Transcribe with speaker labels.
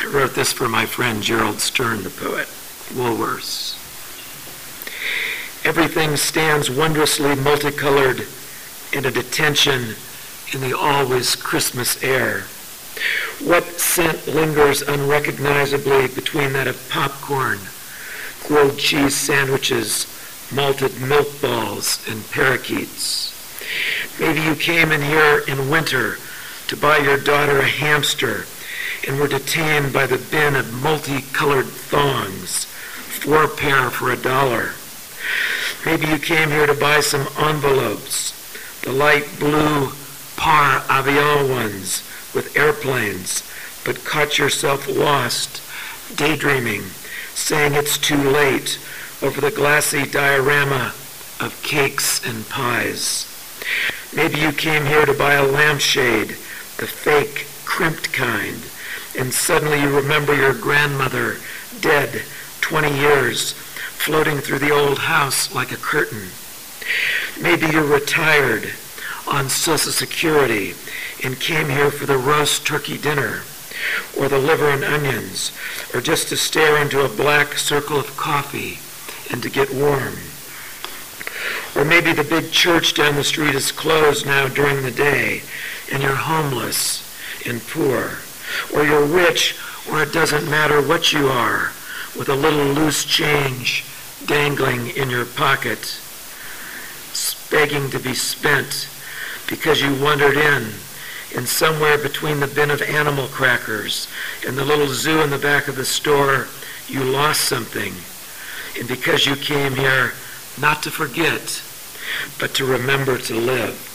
Speaker 1: I wrote this for my friend Gerald Stern, the poet. Woolworths. Everything stands wondrously multicolored in a detention in the always Christmas air. What scent lingers unrecognizably between that of popcorn, grilled cheese sandwiches, malted milk balls, and parakeets? Maybe you came in here in winter to buy your daughter a hamster and were detained by the bin of multicolored thongs, 4 pair for $1. Maybe you came here to buy some envelopes, the light blue par avion ones with airplanes, but caught yourself lost, daydreaming, saying it's too late over the glassy diorama of cakes and pies. Maybe you came here to buy a lampshade, the fake, crimped kind, and suddenly you remember your grandmother, dead 20 years, floating through the old house like a curtain. Maybe you're retired on Social Security and came here for the roast turkey dinner, or the liver and onions, or just to stare into a black circle of coffee and to get warm. Or maybe the big church down the street is closed now during the day, and you're homeless and poor. Or you're rich, or it doesn't matter what you are, with a little loose change dangling in your pocket, begging to be spent because you wandered in somewhere between the bin of animal crackers and the little zoo in the back of the store, you lost something. And because you came here not to forget, but to remember to live.